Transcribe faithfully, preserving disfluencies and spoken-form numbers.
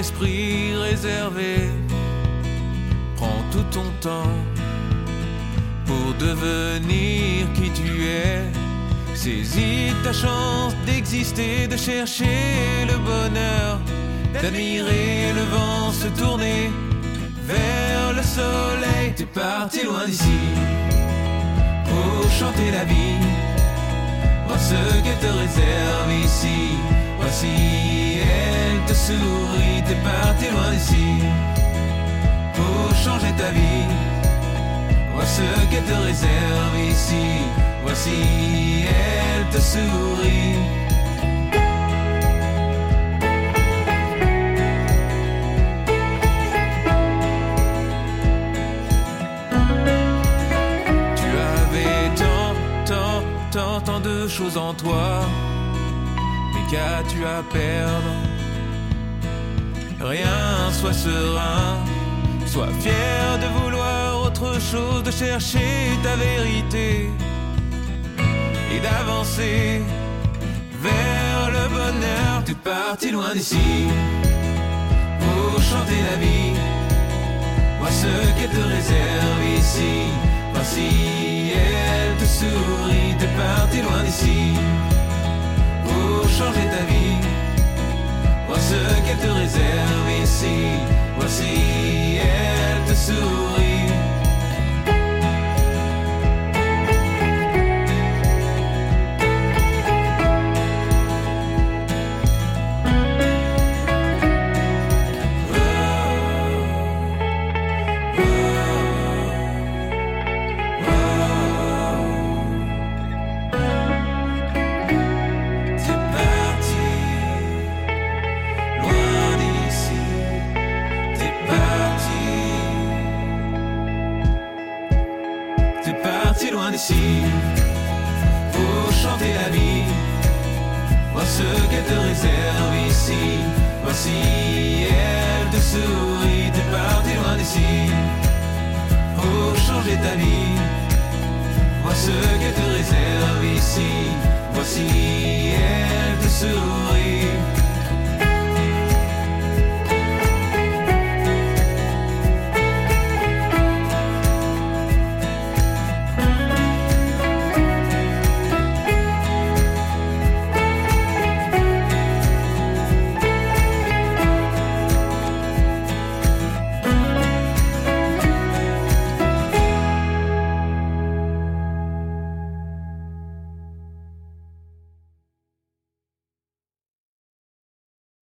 esprit réservé. Prends tout ton temps pour devenir qui tu es. Saisis ta chance d'exister, de chercher le bonheur, d'admirer le vent se tourner vers le soleil. T'es parti loin d'ici pour chanter la vie. Vois ce qu'elle te réserve ici. Voici, elle te sourit. T'es parti loin d'ici pour changer ta vie. Vois ce qu'elle te réserve ici. Voici, elle te sourit. Tu avais tant, tant, tant, tant de choses en toi. Mais qu'as-tu à perdre? Rien, sois serein. Sois fier de vouloir autre chose, de chercher ta vérité et d'avancer vers le bonheur. T'es parti loin d'ici pour chanter la vie. Vois ce qu'elle te réserve ici. Voici, elle te sourit. T'es parti loin d'ici pour changer ta vie. Vois ce qu'elle te réserve ici. Voici, elle te sourit. D'ici pour chanter la vie. Vois ce qu'elle te réserve ici. Voici, elle te sourit. T'es parti loin d'ici pour changer ta vie.